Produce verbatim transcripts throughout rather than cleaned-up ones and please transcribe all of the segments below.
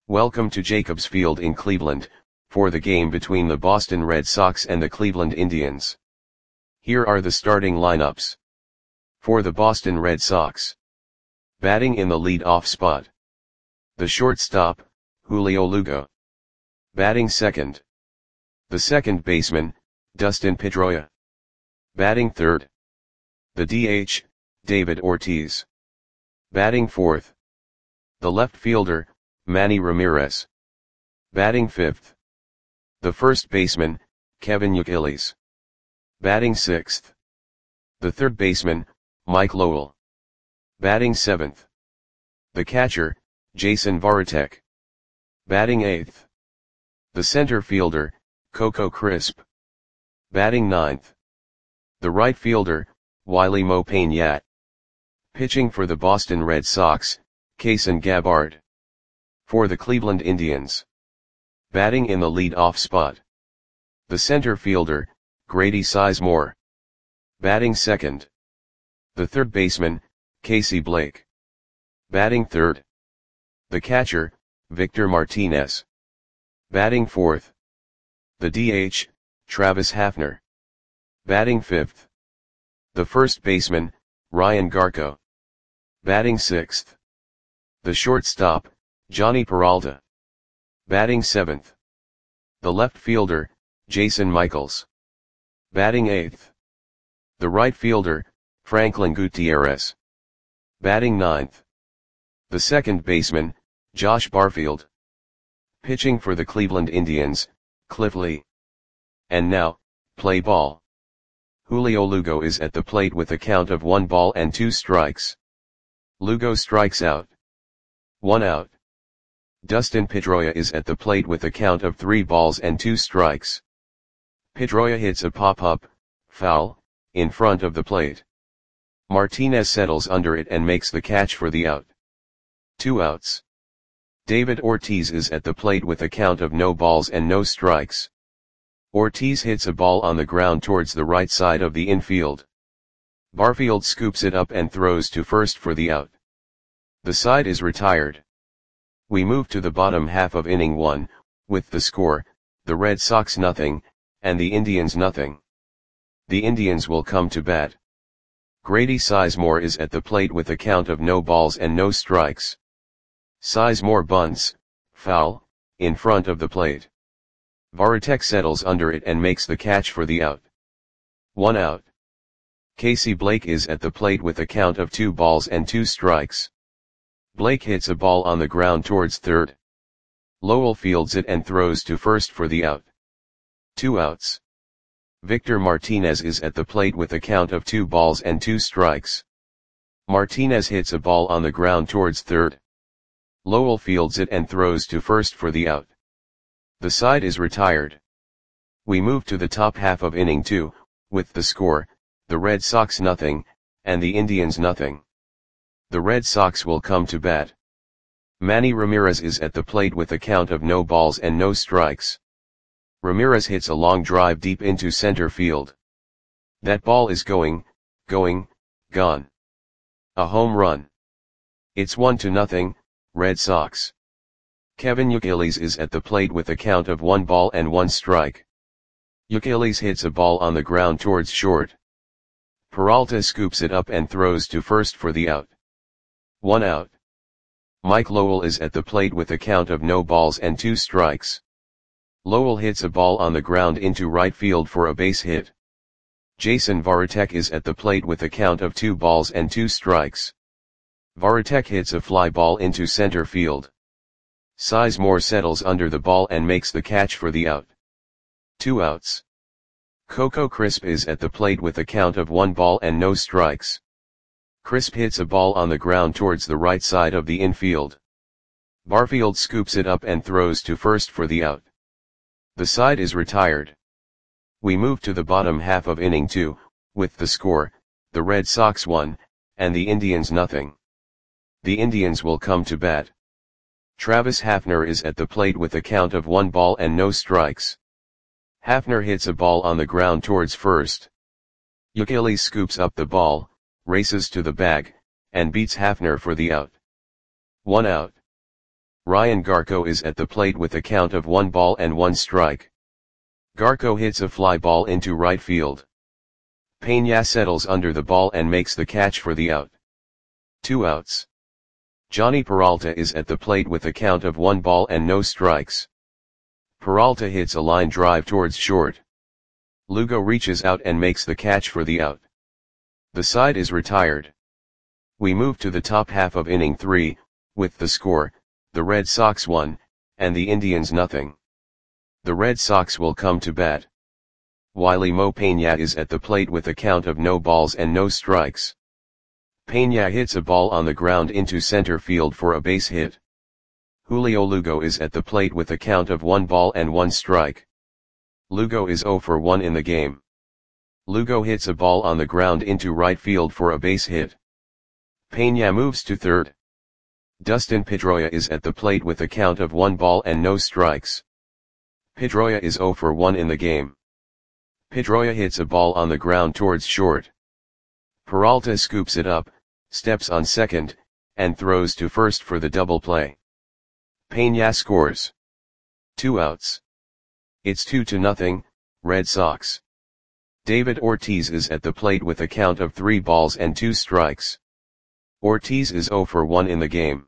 Welcome to Jacobs Field in Cleveland, for the game between the Boston Red Sox and the Cleveland Indians. Here are the starting lineups. For the Boston Red Sox. Batting in the lead-off spot. The shortstop, Julio Lugo. Batting second. The second baseman, Dustin Pedroia. Batting third. The D H, David Ortiz. Batting fourth. The left fielder, Manny Ramirez. Batting fifth. The first baseman, Kevin Youkilis. Batting sixth. The third baseman, Mike Lowell. Batting seventh. The catcher, Jason Varitek. Batting eighth. The center fielder, Coco Crisp. Batting ninth. The right fielder, Wiley Mo Pena. Pitching for the Boston Red Sox, Kayson Gabbard. For the Cleveland Indians. Batting in the lead-off spot. The center fielder, Grady Sizemore. Batting second. The third baseman, Casey Blake. Batting third. The catcher, Victor Martinez. Batting fourth. The D H, Travis Hafner. Batting fifth. The first baseman, Ryan Garco. Batting sixth. The shortstop, Johnny Peralta. Batting seventh. The left fielder, Jason Michaels. Batting eighth. The right fielder, Franklin Gutierrez. Batting ninth. The second baseman, Josh Barfield. Pitching for the Cleveland Indians, Cliff Lee. And now, play ball. Julio Lugo is at the plate with a count of one ball and two strikes. Lugo strikes out. One out. Dustin Pedroia is at the plate with a count of three balls and two strikes. Pedroia hits a pop-up, foul, in front of the plate. Martinez settles under it and makes the catch for the out. Two outs. David Ortiz is at the plate with a count of no balls and no strikes. Ortiz hits a ball on the ground towards the right side of the infield. Barfield scoops it up and throws to first for the out. The side is retired. We move to the bottom half of inning one, with the score, the Red Sox nothing, and the Indians nothing. The Indians will come to bat. Grady Sizemore is at the plate with a count of no balls and no strikes. Sizemore bunts, foul, in front of the plate. Varitek settles under it and makes the catch for the out. One out. Casey Blake is at the plate with a count of two balls and two strikes. Blake hits a ball on the ground towards third. Lowell fields it and throws to first for the out. Two outs. Victor Martinez is at the plate with a count of two balls and two strikes. Martinez hits a ball on the ground towards third. Lowell fields it and throws to first for the out. The side is retired. We move to the top half of inning two, with the score, the Red Sox nothing, and the Indians nothing. The Red Sox will come to bat. Manny Ramirez is at the plate with a count of no balls and no strikes. Ramirez hits a long drive deep into center field. That ball is going, going, gone. A home run. It's one to nothing, Red Sox. Kevin Youkilis is at the plate with a count of one ball and one strike. Youkilis hits a ball on the ground towards short. Peralta scoops it up and throws to first for the out. One out. Mike Lowell is at the plate with a count of no balls and two strikes. Lowell hits a ball on the ground into right field for a base hit. Jason Varitek is at the plate with a count of two balls and two strikes. Varitek hits a fly ball into center field. Sizemore settles under the ball and makes the catch for the out. Two outs. Coco Crisp is at the plate with a count of one ball and no strikes. Crisp hits a ball on the ground towards the right side of the infield. Barfield scoops it up and throws to first for the out. The side is retired. We move to the bottom half of inning two, with the score, the Red Sox one, and the Indians nothing. The Indians will come to bat. Travis Hafner is at the plate with a count of one ball and no strikes. Hafner hits a ball on the ground towards first. Youkilis scoops up the ball, races to the bag, and beats Hafner for the out. One out. Ryan Garko is at the plate with a count of one ball and one strike. Garko hits a fly ball into right field. Peña settles under the ball and makes the catch for the out. Two outs. Johnny Peralta is at the plate with a count of one ball and no strikes. Peralta hits a line drive towards short. Lugo reaches out and makes the catch for the out. The side is retired. We move to the top half of inning three, with the score, the Red Sox one, and the Indians nothing. The Red Sox will come to bat. Wiley Mo Peña is at the plate with a count of no balls and no strikes. Peña hits a ball on the ground into center field for a base hit. Julio Lugo is at the plate with a count of one ball and one strike. Lugo is zero for one in the game. Lugo hits a ball on the ground into right field for a base hit. Peña moves to third. Dustin Pedroia is at the plate with a count of one ball and no strikes. Pedroia is zero for one in the game. Pedroia hits a ball on the ground towards short. Peralta scoops it up, steps on second, and throws to first for the double play. Peña scores. Two outs. It's two to nothing, Red Sox. David Ortiz is at the plate with a count of three balls and two strikes. Ortiz is zero for one in the game.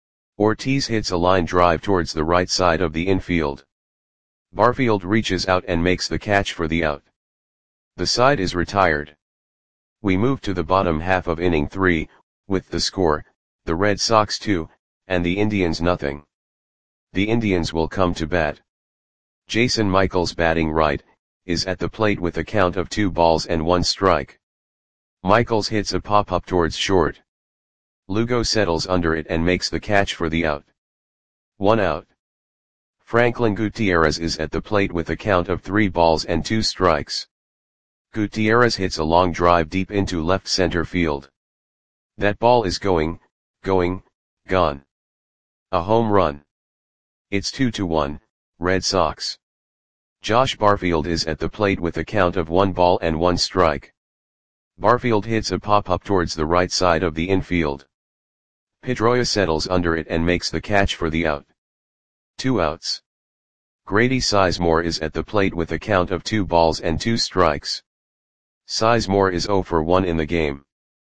Ortiz hits a line drive towards the right side of the infield. Barfield reaches out and makes the catch for the out. The side is retired. We move to the bottom half of inning three, with the score, the Red Sox two, and the Indians nothing. The Indians will come to bat. Jason Michaels batting right, is at the plate with a count of two balls and one strike. Michaels hits a pop-up towards short. Lugo settles under it and makes the catch for the out. One out. Franklin Gutierrez is at the plate with a count of three balls and two strikes. Gutierrez hits a long drive deep into left center field. That ball is going, going, gone. A home run. It's two to one, Red Sox. Josh Barfield is at the plate with a count of one ball and one strike. Barfield hits a pop-up towards the right side of the infield. Pedroia settles under it and makes the catch for the out. Two outs. Grady Sizemore is at the plate with a count of two balls and two strikes. Sizemore is zero for one in the game.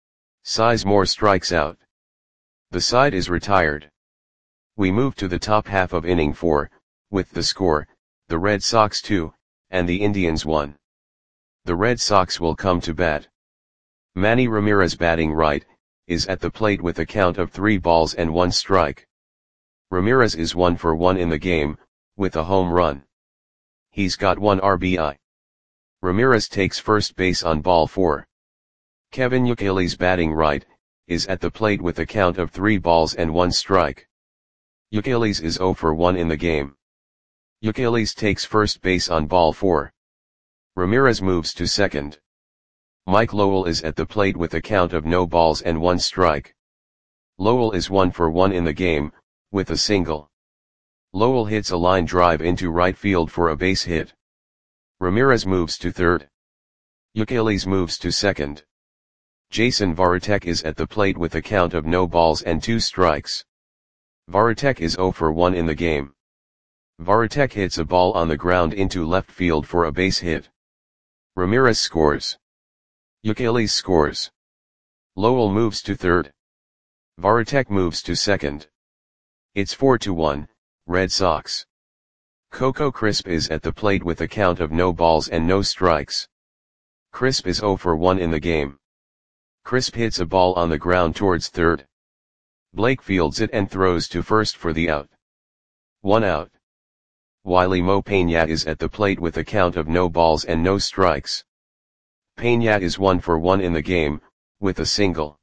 Sizemore strikes out. The side is retired. We move to the top half of inning four, with the score, the Red Sox two, and the Indians one. The Red Sox will come to bat. Manny Ramirez batting right, is at the plate with a count of three balls and one strike. Ramirez is one for one in the game, with a home run. He's got one R B I. Ramirez takes first base on ball four. Kevin Youkilis batting right, is at the plate with a count of three balls and one strike. Youkilis is zero for one in the game. Youkilis takes first base on ball four. Ramirez moves to second. Mike Lowell is at the plate with a count of no balls and one strike. Lowell is one for one in the game, with a single. Lowell hits a line drive into right field for a base hit. Ramirez moves to third. Youkilis moves to second. Jason Varitek is at the plate with a count of no balls and two strikes. Varitek is zero for one in the game. Varitek hits a ball on the ground into left field for a base hit. Ramirez scores. Youkilis scores. Lowell moves to third. Varitek moves to second. It's four to one, Red Sox. Coco Crisp is at the plate with a count of no balls and no strikes. Crisp is zero for one in the game. Crisp hits a ball on the ground towards third. Blake fields it and throws to first for the out. One out. Wiley Mo Peña is at the plate with a count of no balls and no strikes. Peña is one for one in the game, with a single.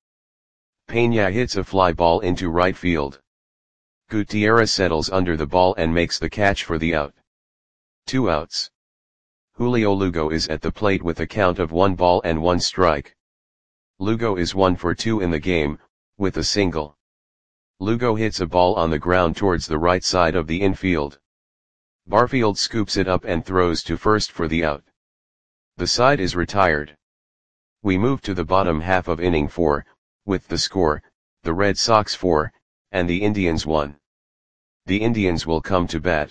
Peña hits a fly ball into right field. Gutierrez settles under the ball and makes the catch for the out. Two outs. Julio Lugo is at the plate with a count of one ball and one strike. Lugo is one for two in the game, with a single. Lugo hits a ball on the ground towards the right side of the infield. Barfield scoops it up and throws to first for the out. The side is retired. We move to the bottom half of inning four, with the score, the Red Sox four, and the Indians one. The Indians will come to bat.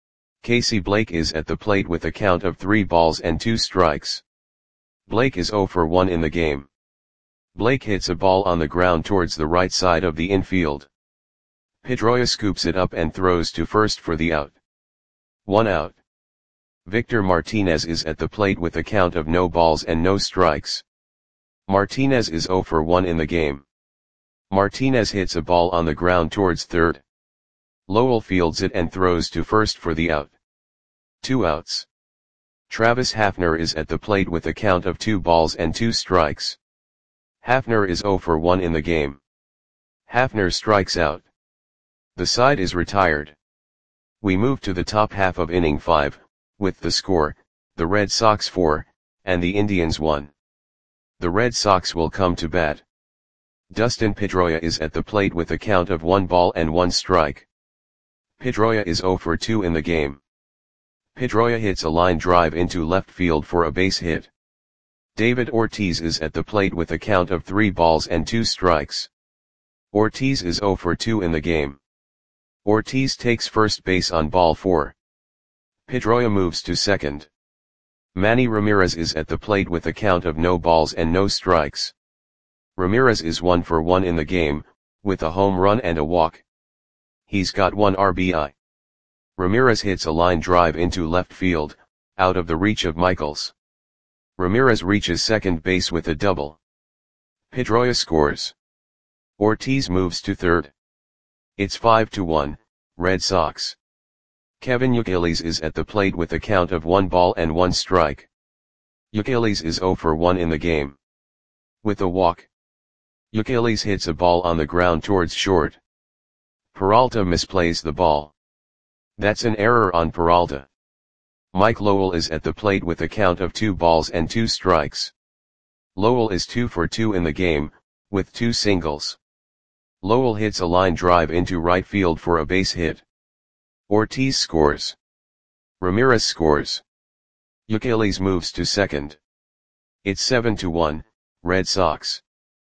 Casey Blake is at the plate with a count of three balls and two strikes. Blake is zero for one in the game. Blake hits a ball on the ground towards the right side of the infield. Pedroia scoops it up and throws to first for the out. One out. Victor Martinez is at the plate with a count of no balls and no strikes. Martinez is zero for one in the game. Martinez hits a ball on the ground towards third. Lowell fields it and throws to first for the out. Two outs. Travis Hafner is at the plate with a count of two balls and two strikes. Hafner is zero for one in the game. Hafner strikes out. The side is retired. We move to the top half of inning five, with the score, the Red Sox four, and the Indians one. The Red Sox will come to bat. Dustin Pedroia is at the plate with a count of one ball and one strike. Pedroia is zero for two in the game. Pedroia hits a line drive into left field for a base hit. David Ortiz is at the plate with a count of three balls and two strikes. Ortiz is zero for two in the game. Ortiz takes first base on ball four. Pedroia moves to second. Manny Ramirez is at the plate with a count of no balls and no strikes. Ramirez is one for one in the game, with a home run and a walk. He's got one R B I. Ramirez hits a line drive into left field, out of the reach of Michaels. Ramirez reaches second base with a double. Pedroia scores. Ortiz moves to third. It's five to one, Red Sox. Kevin Youkilis is at the plate with a count of one ball and one strike. Youkilis is zero for one in the game. With a walk. Youkilis hits a ball on the ground towards short. Peralta misplays the ball. That's an error on Peralta. Mike Lowell is at the plate with a count of two balls and two strikes. Lowell is two for two in the game, with two singles. Lowell hits a line drive into right field for a base hit. Ortiz scores. Ramirez scores. Youkilis moves to second. It's seven to one, Red Sox.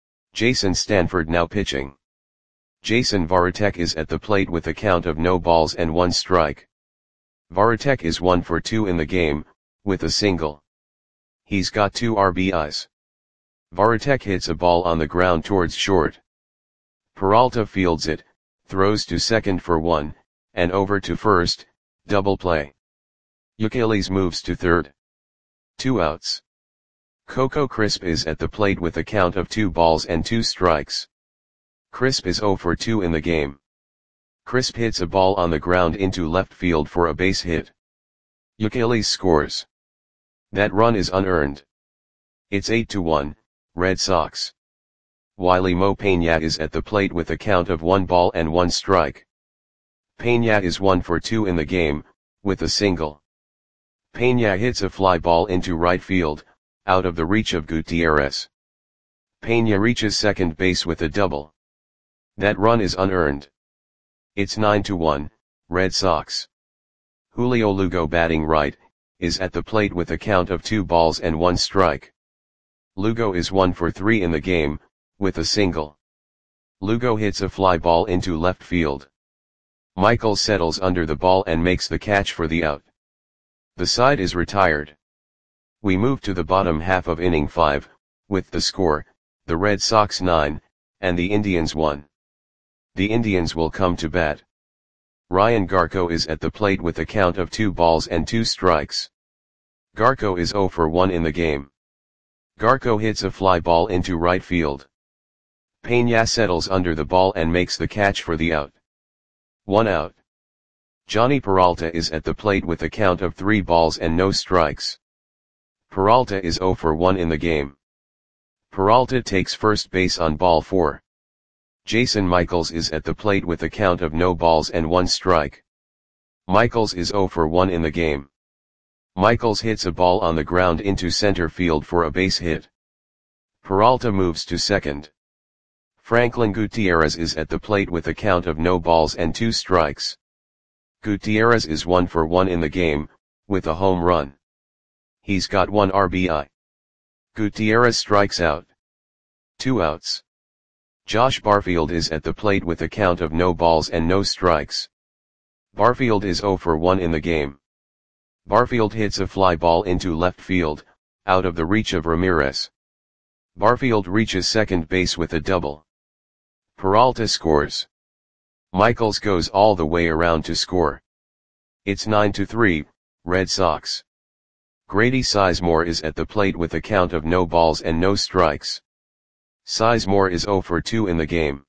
Jason Stanford now pitching. Jason Varitek is at the plate with a count of no balls and one strike. Varitek is one for two in the game, with a single. He's got two R B Is. Varitek hits a ball on the ground towards short. Peralta fields it, throws to second for one, and over to first, double play. Youkilis moves to third. Two outs. Coco Crisp is at the plate with a count of two balls and two strikes. Crisp is zero for two in the game. Crisp hits a ball on the ground into left field for a base hit. Youkilis scores. That run is unearned. It's eight to one, Red Sox. Wiley Mo Peña is at the plate with a count of one ball and one strike. Peña is one for two in the game, with a single. Peña hits a fly ball into right field, out of the reach of Gutierrez. Peña reaches second base with a double. That run is unearned. It's nine to one, Red Sox. Julio Lugo batting right, is at the plate with a count of two balls and one strike. Lugo is one for three in the game, with a single. Lugo hits a fly ball into left field. Michaels settles under the ball and makes the catch for the out. The side is retired. We move to the bottom half of inning five, with the score, the Red Sox nine, and the Indians one. The Indians will come to bat. Ryan Garco is at the plate with a count of two balls and two strikes. Garco is zero for one in the game. Garco hits a fly ball into right field. Peña settles under the ball and makes the catch for the out. One out. Johnny Peralta is at the plate with a count of three balls and no strikes. Peralta is zero for one in the game. Peralta takes first base on ball four. Jason Michaels is at the plate with a count of no balls and one strike. Michaels is zero for one in the game. Michaels hits a ball on the ground into center field for a base hit. Peralta moves to second. Franklin Gutierrez is at the plate with a count of no balls and two strikes. Gutierrez is one for one in the game, with a home run. He's got one R B I. Gutierrez strikes out. Two outs. Josh Barfield is at the plate with a count of no balls and no strikes. Barfield is zero for one in the game. Barfield hits a fly ball into left field, out of the reach of Ramirez. Barfield reaches second base with a double. Peralta scores. Michaels goes all the way around to score. It's nine to three, Red Sox. Grady Sizemore is at the plate with a count of no balls and no strikes. Sizemore is zero for two in the game.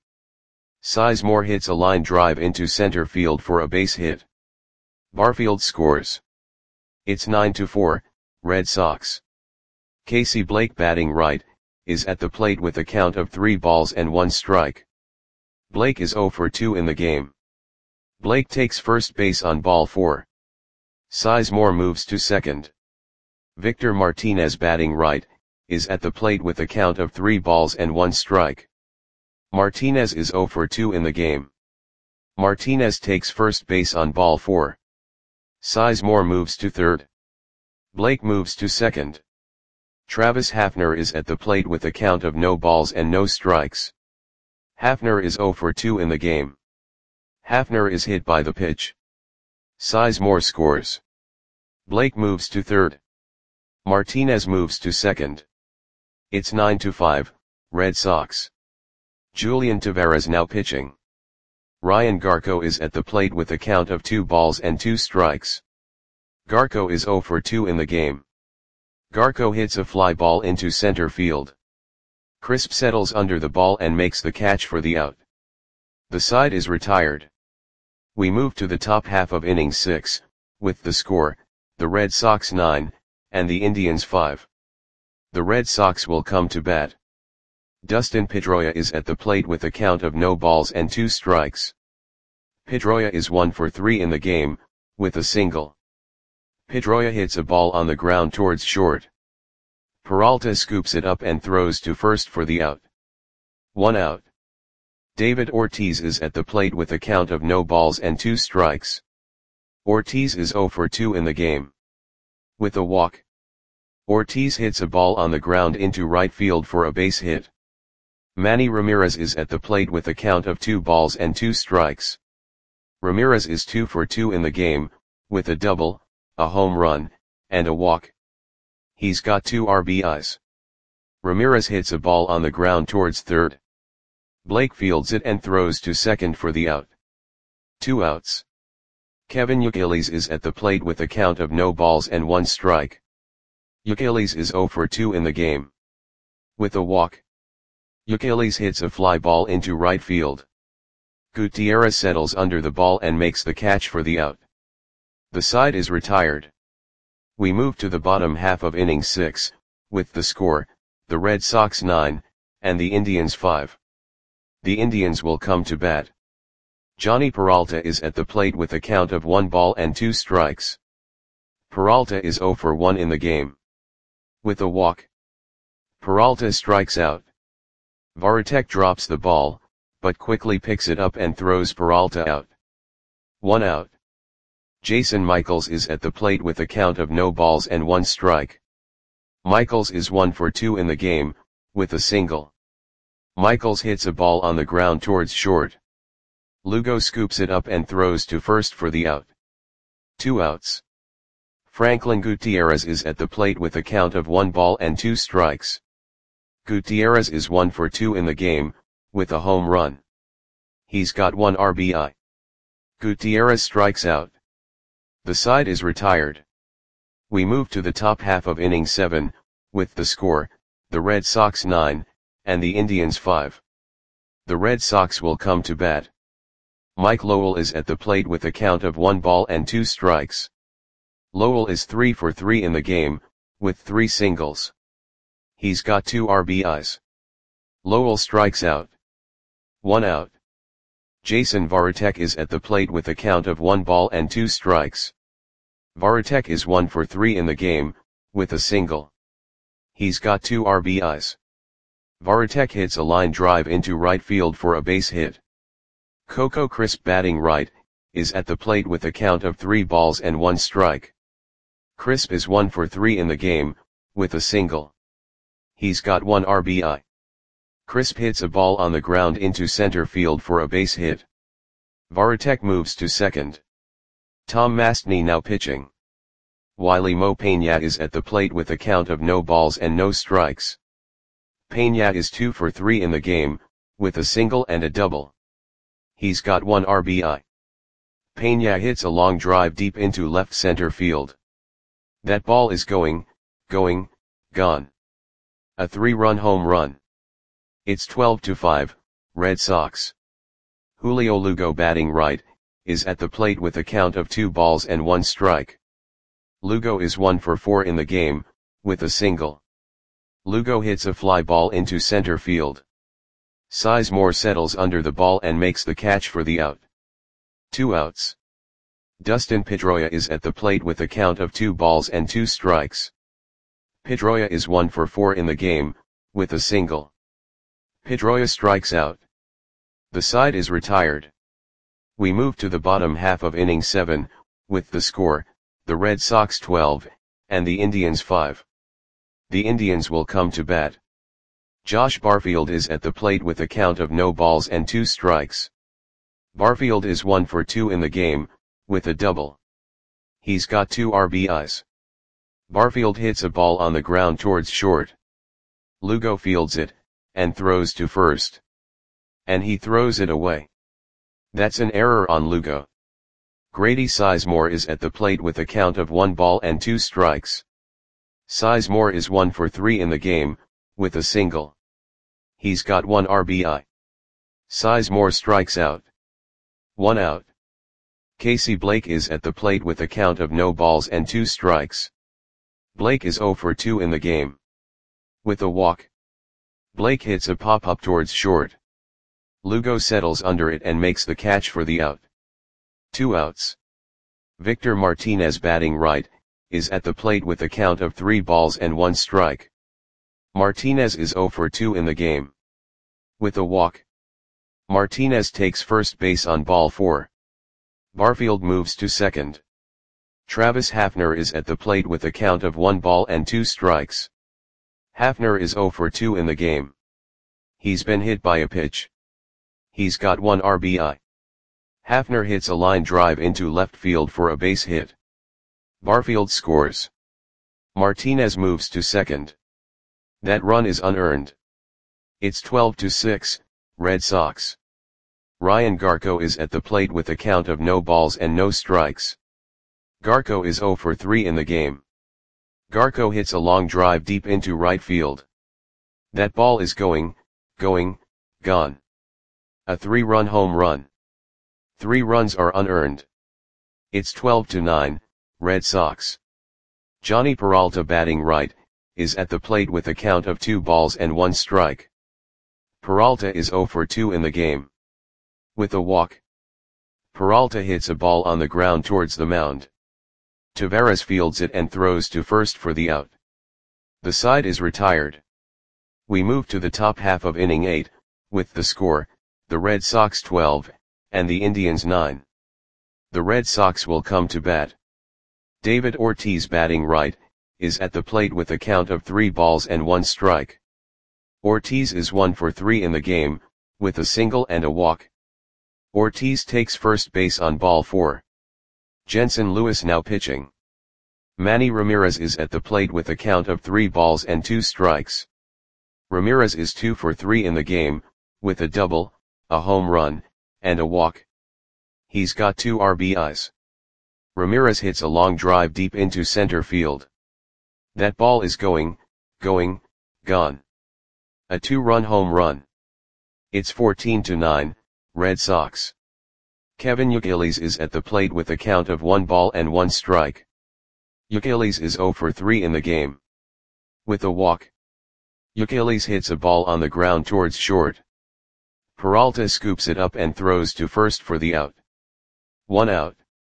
Sizemore hits a line drive into center field for a base hit. Barfield scores. It's nine to four, Red Sox. Casey Blake, batting right, is at the plate with a count of three balls and one strike. Blake is zero for two in the game. Blake takes first base on ball four. Sizemore moves to second. Victor Martinez, batting right, is at the plate with a count of three balls and one strike. Martinez is zero for two in the game. Martinez takes first base on ball four. Sizemore moves to third. Blake moves to second. Travis Hafner is at the plate with a count of no balls and no strikes. Hafner is zero for two in the game. Hafner is hit by the pitch. Sizemore scores. Blake moves to third. Martinez moves to second. It's nine to five, Red Sox. Julian Taveras now pitching. Ryan Garco is at the plate with a count of two balls and two strikes. Garco is zero for two in the game. Garco hits a fly ball into center field. Crisp settles under the ball and makes the catch for the out. The side is retired. We move to the top half of inning six, with the score, the Red Sox nine, and the Indians five. The Red Sox will come to bat. Dustin Pedroia is at the plate with a count of no balls and two strikes. Pedroia is one for three in the game, with a single. Pedroia hits a ball on the ground towards short. Peralta scoops it up and throws to first for the out. One out. David Ortiz is at the plate with a count of no balls and two strikes. Ortiz is zero for two in the game. With a walk. Ortiz hits a ball on the ground into right field for a base hit. Manny Ramirez is at the plate with a count of two balls and two strikes. Ramirez is two for two in the game, with a double, a home run, and a walk. He's got two R B Is. Ramirez hits a ball on the ground towards third. Blake fields it and throws to second for the out. Two outs. Kevin Youkilis is at the plate with a count of no balls and one strike. Youkilis is zero for two in the game. With a walk. Youkilis hits a fly ball into right field. Gutierrez settles under the ball and makes the catch for the out. The side is retired. We move to the bottom half of inning six, with the score, the Red Sox nine, and the Indians five. The Indians will come to bat. Johnny Peralta is at the plate with a count of one ball and two strikes. Peralta is zero for one in the game. With a walk. Peralta strikes out. Varitek drops the ball, but quickly picks it up and throws Peralta out. One out. Jason Michaels is at the plate with a count of no balls and one strike. Michaels is one for two in the game, with a single. Michaels hits a ball on the ground towards short. Lugo scoops it up and throws to first for the out. Two outs. Franklin Gutierrez is at the plate with a count of one ball and two strikes. Gutierrez is one for two in the game, with a home run. He's got one R B I. Gutierrez strikes out. The side is retired. We move to the top half of inning seven, with the score, the Red Sox nine, and the Indians five. The Red Sox will come to bat. Mike Lowell is at the plate with a count of one ball and two strikes. Lowell is three for three in the game, with three singles. He's got two R B Is. Lowell strikes out. One out. Jason Varitek is at the plate with a count of one ball and two strikes. Varitek is one for three in the game, with a single. He's got two R B Is. Varitek hits a line drive into right field for a base hit. Coco Crisp, batting right, is at the plate with a count of three balls and one strike. Crisp is one for three in the game, with a single. He's got one R B I. Crisp hits a ball on the ground into center field for a base hit. Varitek moves to second. Tom Mastny now pitching. Wily Mo Peña is at the plate with a count of no balls and no strikes. Peña is two for three in the game, with a single and a double. He's got one R B I. Peña hits a long drive deep into left center field. That ball is going, going, gone. A three-run home run. It's twelve to five, Red Sox. Julio Lugo batting right, is at the plate with a count of two balls and one strike. Lugo is one for four in the game, with a single. Lugo hits a fly ball into center field. Sizemore settles under the ball and makes the catch for the out. Two outs. Dustin Pedroia is at the plate with a count of two balls and two strikes. Pedroia is one for four in the game, with a single. Pedroia strikes out. The side is retired. We move to the bottom half of inning seven, with the score, the Red Sox twelve, and the Indians five. The Indians will come to bat. Josh Barfield is at the plate with a count of no balls and two strikes. Barfield is one for two in the game, with a double. He's got two R B Is. Barfield hits a ball on the ground towards short. Lugo fields it, and throws to first. And he throws it away. That's an error on Lugo. Grady Sizemore is at the plate with a count of one ball and two strikes. Sizemore is one for three in the game, with a single. He's got one R B I. Sizemore strikes out. One out. Casey Blake is at the plate with a count of no balls and two strikes. Blake is zero for two in the game. With a walk. Blake hits a pop-up towards short. Lugo settles under it and makes the catch for the out. Two outs. Victor Martinez batting right, is at the plate with a count of three balls and one strike. Martinez is zero for two in the game. With a walk. Martinez takes first base on ball four. Barfield moves to second. Travis Hafner is at the plate with a count of one ball and two strikes. Hafner is zero for two in the game. He's been hit by a pitch. He's got one R B I. Hafner hits a line drive into left field for a base hit. Barfield scores. Martinez moves to second. That run is unearned. It's twelve to six, Red Sox. Ryan Garco is at the plate with a count of no balls and no strikes. Garco is zero for three in the game. Garco hits a long drive deep into right field. That ball is going, going, gone. A three-run home run. Three runs are unearned. It's twelve to nine, Red Sox. Johnny Peralta batting right, is at the plate with a count of two balls and one strike. Peralta is zero for two in the game. With a walk. Peralta hits a ball on the ground towards the mound. Taveras fields it and throws to first for the out. The side is retired. We move to the top half of inning eight, with the score, the Red Sox twelve, and the Indians nine. The Red Sox will come to bat. David Ortiz batting right, is at the plate with a count of three balls and one strike. Ortiz is one for three in the game, with a single and a walk. Ortiz takes first base on ball four. Jensen Lewis now pitching. Manny Ramirez is at the plate with a count of three balls and two strikes. Ramirez is two for three in the game, with a double, a home run, and a walk. He's got two R B Is. Ramirez hits a long drive deep into center field. That ball is going, going, gone. A two-run home run. It's fourteen to nine, Red Sox. Kevin Youkilis is at the plate with a count of one ball and one strike. Youkilis is zero for three in the game. With a walk. Youkilis hits a ball on the ground towards short. Peralta scoops it up and throws to first for the out. One out.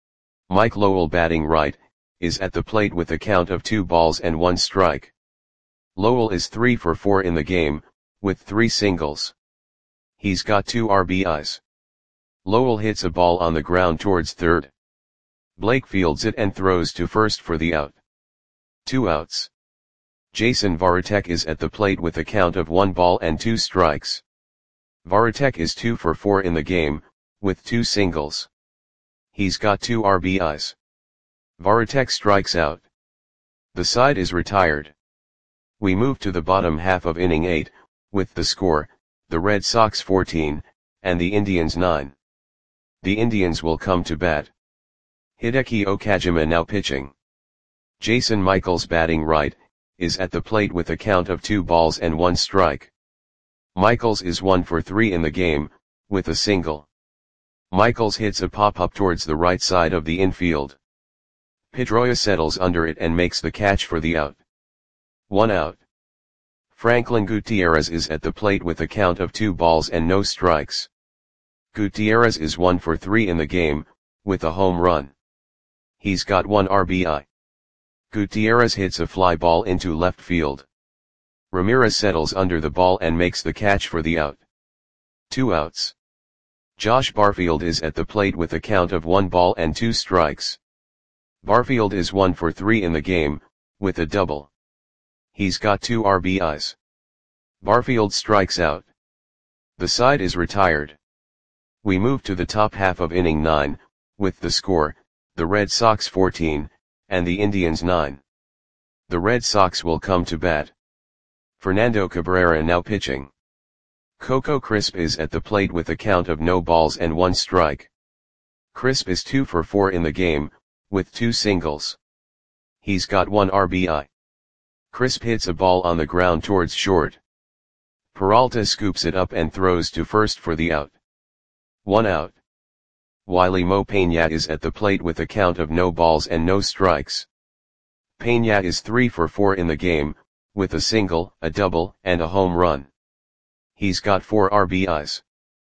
Mike Lowell batting right, is at the plate with a count of two balls and one strike. Lowell is three for four in the game, with three singles. He's got two R B Is. Lowell hits a ball on the ground towards third. Blake fields it and throws to first for the out. Two outs. Jason Varitek is at the plate with a count of one ball and two strikes. Varitek is two for four in the game, with two singles. He's got two R B Is. Varitek strikes out. The side is retired. We move to the bottom half of inning eight, with the score, the Red Sox fourteen, and the Indians nine. The Indians will come to bat. Hideki Okajima now pitching. Jason Michaels batting right, is at the plate with a count of two balls and one strike. Michaels is one for three in the game, with a single. Michaels hits a pop-up towards the right side of the infield. Pedroia settles under it and makes the catch for the out. One out. Franklin Gutierrez is at the plate with a count of two balls and no strikes. Gutierrez is one for three in the game, with a home run. He's got one R B I. Gutierrez hits a fly ball into left field. Ramirez settles under the ball and makes the catch for the out. Two outs. Josh Barfield is at the plate with a count of one ball and two strikes. Barfield is one for three in the game, with a double. He's got two R B Is. Barfield strikes out. The side is retired. We move to the top half of inning nine, with the score, the Red Sox fourteen, and the Indians nine. The Red Sox will come to bat. Fernando Cabrera now pitching. Coco Crisp is at the plate with a count of no balls and one strike. Crisp is two for four in the game, with two singles. He's got one R B I. Crisp hits a ball on the ground towards short. Peralta scoops it up and throws to first for the out. One out. Wiley Mo Peña is at the plate with a count of no balls and no strikes. Peña is three for four in the game, with a single, a double, and a home run. He's got four R B Is.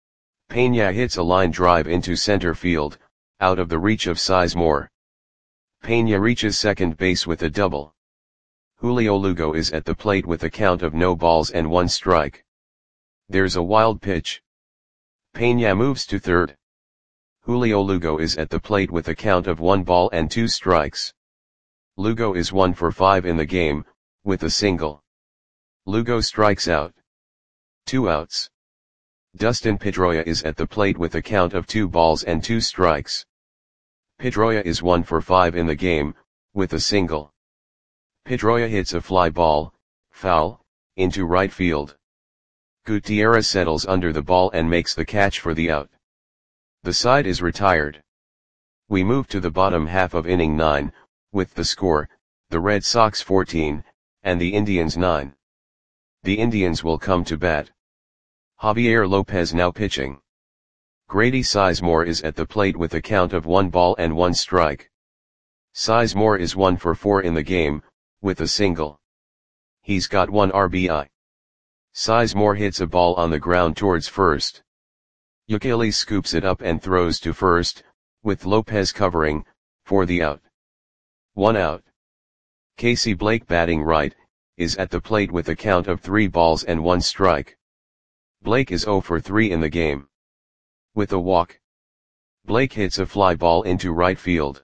Peña hits a line drive into center field, out of the reach of Sizemore. Peña reaches second base with a double. Julio Lugo is at the plate with a count of no balls and one strike. There's a wild pitch. Peña moves to third. Julio Lugo is at the plate with a count of one ball and two strikes. Lugo is one for five in the game, with a single. Lugo strikes out. Two outs. Dustin Pedroia is at the plate with a count of two balls and two strikes. Pedroia is one for five in the game, with a single. Pedroia hits a fly ball, foul, into right field. Gutierrez settles under the ball and makes the catch for the out. The side is retired. We move to the bottom half of inning nine, with the score, the Red Sox fourteen, and the Indians nine. The Indians will come to bat. Javier Lopez now pitching. Grady Sizemore is at the plate with a count of one ball and one strike. Sizemore is one for four in the game, with a single. He's got one R B I. Sizemore hits a ball on the ground towards first. Ucele scoops it up and throws to first, with Lopez covering, for the out. One out. Casey Blake batting right, is at the plate with a count of three balls and one strike. Blake is zero for three in the game. With a walk. Blake hits a fly ball into right field.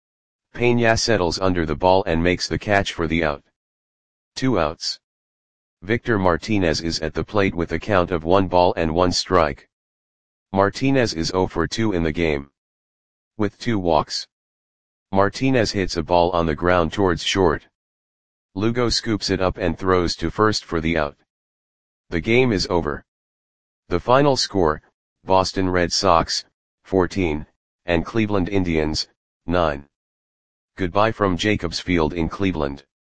Peña settles under the ball and makes the catch for the out. Two outs. Victor Martinez is at the plate with a count of one ball and one strike. Martinez is zero for two in the game. With two walks. Martinez hits a ball on the ground towards short. Lugo scoops it up and throws to first for the out. The game is over. The final score, Boston Red Sox, fourteen, and Cleveland Indians, nine. Goodbye from Jacobs Field in Cleveland.